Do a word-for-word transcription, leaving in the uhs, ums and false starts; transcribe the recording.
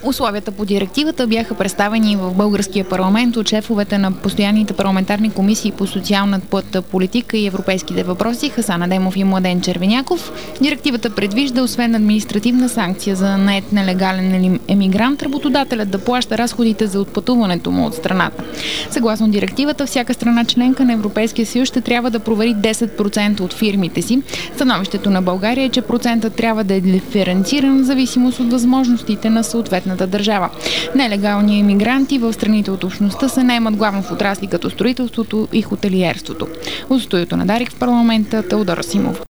Условията по директивата бяха представени в българския парламент от шефовете на постоянните парламентарни комисии по социалната политика и европейските въпроси Хасан Адемов и Младен Червеняков. Директивата предвижда, освен административна санкция за нает нелегален емигрант, работодателят да плаща разходите за отпътуването му от страната. Съгласно директивата, всяка страна членка на Европейския съюз ще трябва да провери десет процента от фирмите си. Становището на България е, че процентът трябва да е диференциран в зависимост от възможностите на съответната държава. Нелегални емигранти в страните от общността се наемат главно в отрасли като строителството и хотелиерството. От студиото на Дарик в парламента Теодора Симов.